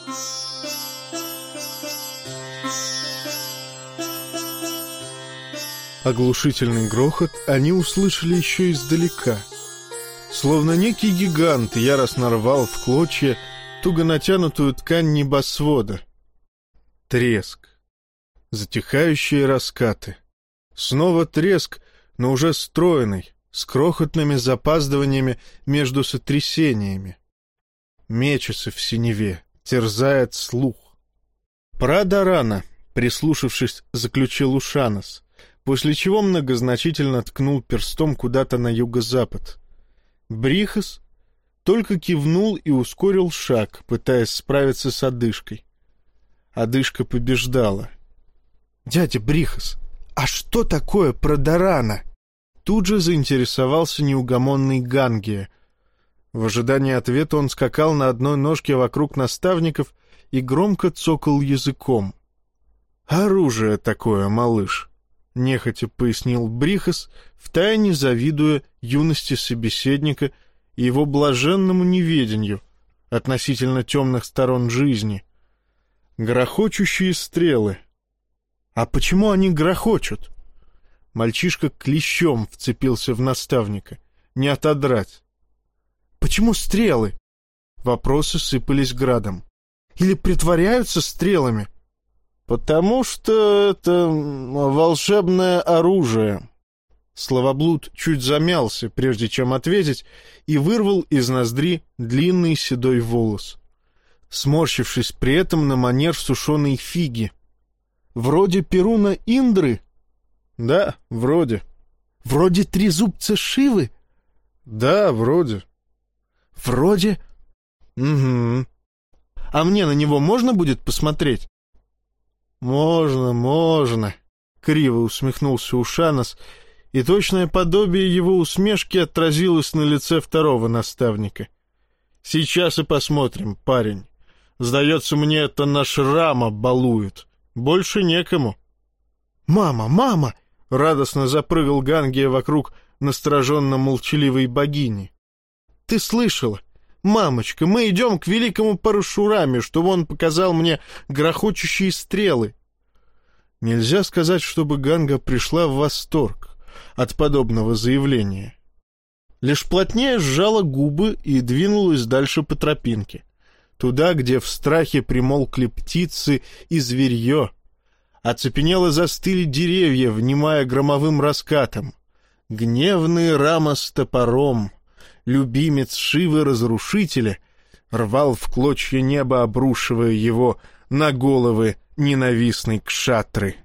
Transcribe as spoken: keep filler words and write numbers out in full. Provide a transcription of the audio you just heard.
Оглушительный грохот они услышали еще издалека. Словно некий гигант яростно рвал в клочья туго натянутую ткань небосвода. Треск. Затихающие раскаты. Снова треск, но уже стройный, с крохотными запаздываниями между сотрясениями. Мечется в синеве, терзает слух. «Прадарана», прислушавшись, заключил Ушанас, после чего многозначительно ткнул перстом куда-то на юго-запад. Брихас только кивнул и ускорил шаг, пытаясь справиться с одышкой. Одышка побеждала. «Дядя Брихас, а что такое Прадарана?» Тут же заинтересовался неугомонный Гангия. В ожидании ответа он скакал на одной ножке вокруг наставников и громко цокал языком. «Оружие такое, малыш», — нехотя пояснил Брихас, втайне завидуя юности собеседника и его блаженному неведению относительно темных сторон жизни. «Грохочущие стрелы». «А почему они грохочут?» Мальчишка клещом вцепился в наставника. Не отодрать. «Почему стрелы?» Вопросы сыпались градом. «Или притворяются стрелами?» «Потому что это волшебное оружие». Словоблуд чуть замялся, прежде чем ответить, и вырвал из ноздри длинный седой волос, сморщившись при этом на манер сушеной фиги. «Вроде Перуна Индры?» «Да, вроде». «Вроде трезубца Шивы?» «Да, вроде». «Вроде?» «Угу». «А мне на него можно будет посмотреть?» «Можно, можно», — криво усмехнулся Ушанас, и точное подобие его усмешки отразилось на лице второго наставника. «Сейчас и посмотрим, парень. Сдается мне, это наш Рама балует. Больше некому». «Мама, мама!» — радостно запрыгал Гангия вокруг настороженно молчаливой богини. «Ты слышала? Мамочка, мы идем к великому Парашураме, чтобы он показал мне грохочущие стрелы». Нельзя сказать, чтобы Ганга пришла в восторг от подобного заявления. Лишь плотнее сжала губы и двинулась дальше по тропинке, туда, где в страхе примолкли птицы и зверье. Оцепенело застыли деревья, внимая громовым раскатам. Гневный Рама с топором, любимец Шивы-разрушителя, рвал в клочья небо, обрушивая его на головы ненавистной кшатры.